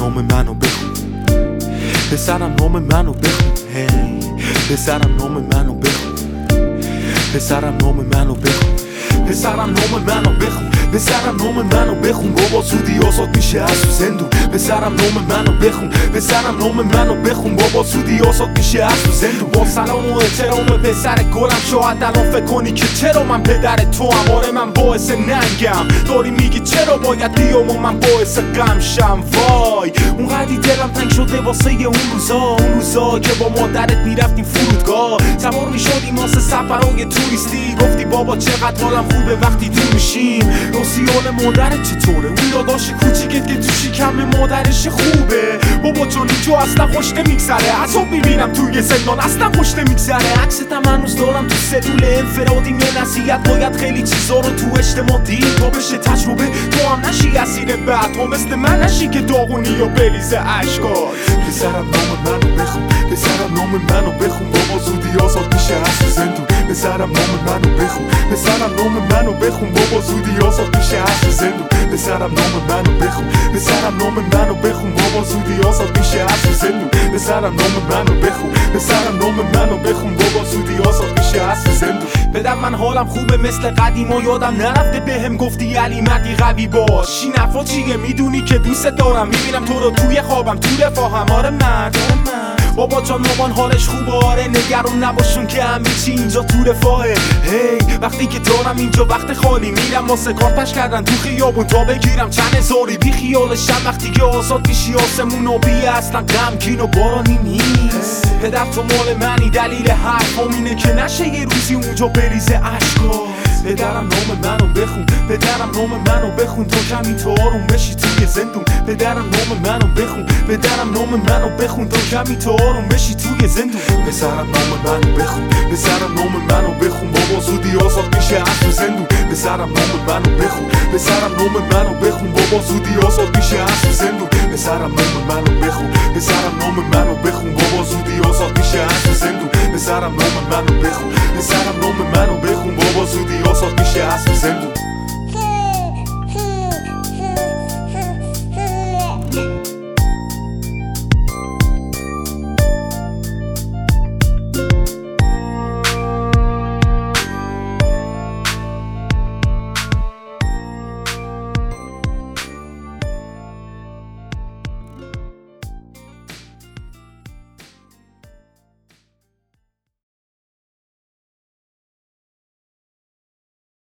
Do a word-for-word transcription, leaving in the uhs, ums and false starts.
نام منو بخون، پسرم نام منو بخون، هی پسرم نام منو بخون، پسرم نام منو بخون، پسرم نام منو بخون، پسرم نام منو بخون، بابا زودی آزاد میشه از تو زندون. پسرم نام منو بخون، پسرم نام منو بخون، بابا زودی آزاد میشه از تو زندون. با سلام و احترام پسر گلم، شاید الان فکر کنی که چرا من پدر تو هم، آره من باعث ننگم، داری میگی چرا باید بیام و من باعث غم شم. وای اونقدی دلم تنگ شده واسه اون روزا، اون روزا که با مادرت میرفتیم فرودگاه، سوار میشدیم واسه سفرهای توریستی، گفتی بابا چقدر حالم خوبه وقتی دور میشیم. روسیال مادرت چطوره؟ اون داداش کوچیکت که تو شکم مادرش خوبه؟ بابا جون اینجا اصلا خوش نمیگذره، عذاب میبینم توی زندان اصلا خوش نمیگذره. عکستم هنوز دارم تو سلول انفرادیم، یه نصیحت باید خیلی چیزا رو تو اجتماع دید تا بشه تجربه، تو هم نشی اسیر بعد، تو مثل من نشی که داغونی و بریزه اشکات. پسرم نام منو بخون، پسرم نام منو بخون، بابا زودی آزاد میشه از زندون. پسرم نام منو بخون، پسرم نام منو بخون، بابا زودی آزاد میشه از زندون. پسرم نام منو بخون، پسرم نام منو بخون، بابا زودی آزاد میشه از زندون. پسرم نام منو بخون، پسرم نام منو بخون، بابا زودی آزاد میشه از زندون. بدم من حالم خوبه مثل قدیم و یادم نرفته بهم گفتی علی مردی قوی باش. این حرفا چیه؟ میدونی که دوست دارم، میبینم تو رو توی خوابم تو رفاهم، آره مرد بابا جان مامان حالش خوبه، آره نگران نباشون که همه چی اینجا تو رفاهه. هی وقتی که دارم اینجا وقت خالی، میرم واسه کار پش کردن تو خیابون تا بگیرم چند هزاری، بی خیالشم وقتی که آزاد میشی آسمون آبیه، اصلا غمگین و بارانی نیست. پدر تو مال منی، دلیل حرفام اینه که نشه یه روزی اونجا بریزه اشکا. پدرم نام منو بخون، پدرم نام منو بخون، تا کمی تو آروم بشی توی زندون. پدرم نام منو بخون، پدرم نام منو بخون، تا کمی تو آروم بشی توی زندون. پسرم نام منو بخون، پسرم نام منو بخون، بابا زودی آزاد میشه از تو زندون. پسرم نام منو بخون، پسرم نام منو بخون، بابا زودی آزاد میشه از تو زندون. پسرم نام منو بخون، پسرم نام منو بخون، بابا زودی آزاد میشه از تو زندون. پسرم نام منو بخون، پسرم نام منو بخون، بابا زودی آزاد میشه از تو زندون.